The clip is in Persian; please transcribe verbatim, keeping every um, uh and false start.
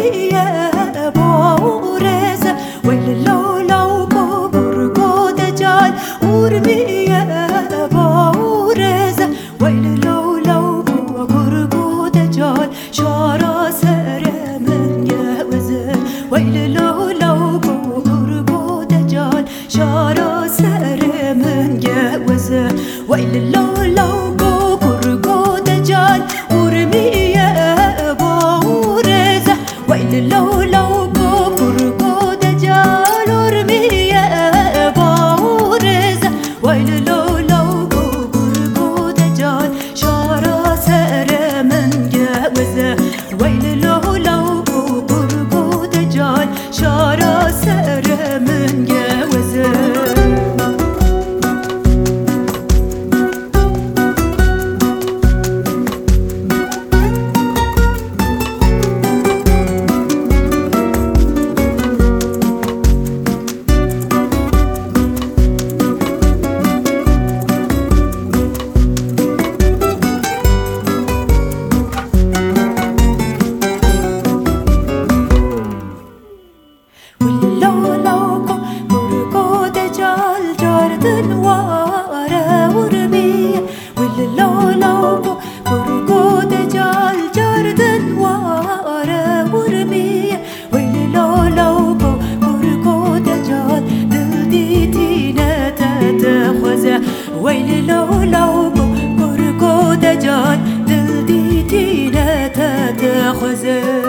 ورمیه بارزه ویل لولو کو برگو دجال ورمیه بارزه ویل لولو کو برگو دجال شارا سر من یوزه ویل لولو کو برگو دجال شارا سر من یوزه ویل لولو کو برگو دجال ورمیه بارزه ویل لولو کو برگو دجال ورمیه بارزه ویل لولو کو برگو دجال شارا سر من یوزه ویل لولو کو برگو دجال شارا سر من یوزه ويل لولو برقو دجال دل دي تينا تتخزه